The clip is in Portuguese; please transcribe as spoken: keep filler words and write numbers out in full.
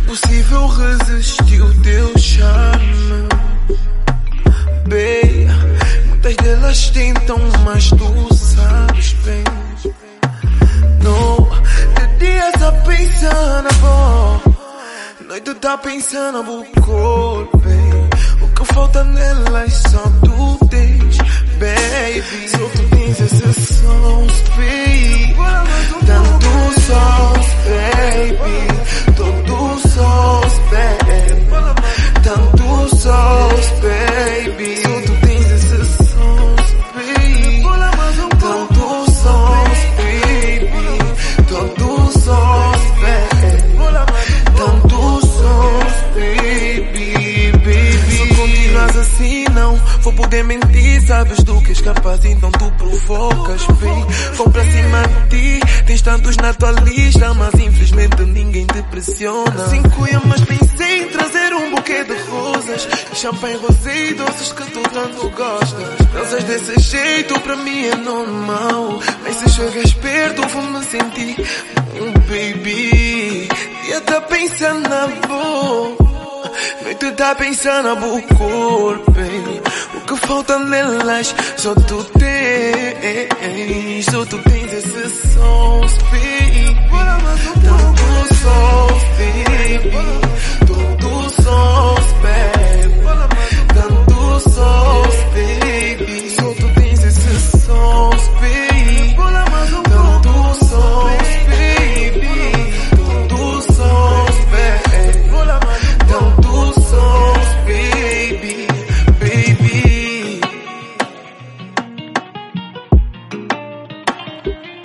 impossível resistir o teu charme. Bem, muitas delas tentam, mas tu sabes bem. No, de dia tá pensando a boa, noite tá pensando a boa cor, bem. O que falta nelas só tu tens, baby. Só tu tens esses sons, baby. Tantos sons, baby. Todos sons, baby. Tantos sons, baby. Só tu tens esses sons, baby. Tantos sons, baby. Todos sons, baby. Tantos sons, baby, baby. Se continuas assim não vou poder mentir. Sabes do que és capaz, então tu provocas, vem. Vou pra cima de ti. Tens tantos na tua lista, mas infelizmente ninguém te pressiona. Cinco anos, mas pensei em trazer um buquê de rosas, champanhe, rosé e doces que tu tanto gostas. Danças desse jeito pra mim é normal, mas se chegas perto vou me sentir um baby. Dia tá pensando na boa, noite tá pensando na boa cor, baby. O que falta nelas só tu tens, só tu tens esses sons, baby. Tantos sons, baby. Todos sons, baby. Tantos sons, baby. Só tu tens esses sons, baby. Tantos sons, baby. Todos sons, baby. Tantos sons, baby, baby.